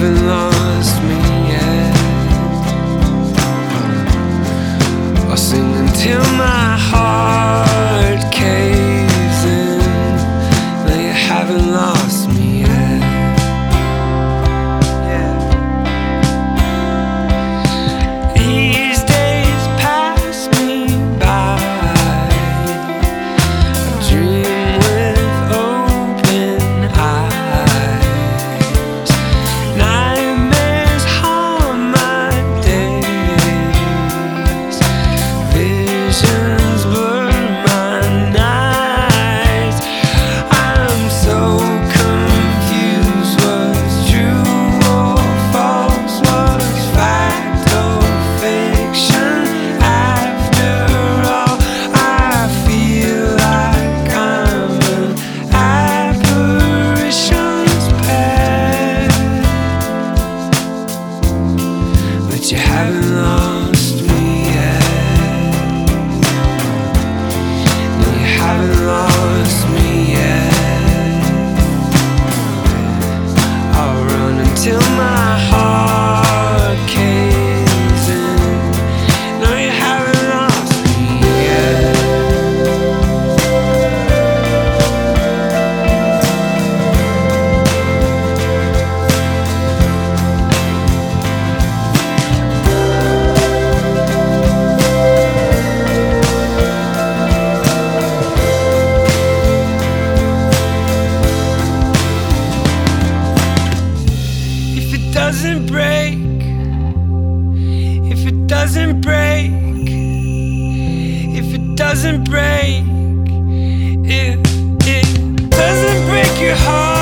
haven't lost me yet. I'll sing until my heart caves in. No, you haven't lost me yet. These days pass me by. I dream with open eyes. Nightmares haunt my days. Visions blur my nights. I'm so confused. What's true or false? What's fact or fiction? After all, I feel like I'm an apparition's pet. But you haven't lost me yet. No, you haven't lost me yet. I'll run until my heart caves in. No, you haven't lost me yet. If it doesn't break, if it doesn't break, if it doesn't break, if it doesn't break your heart.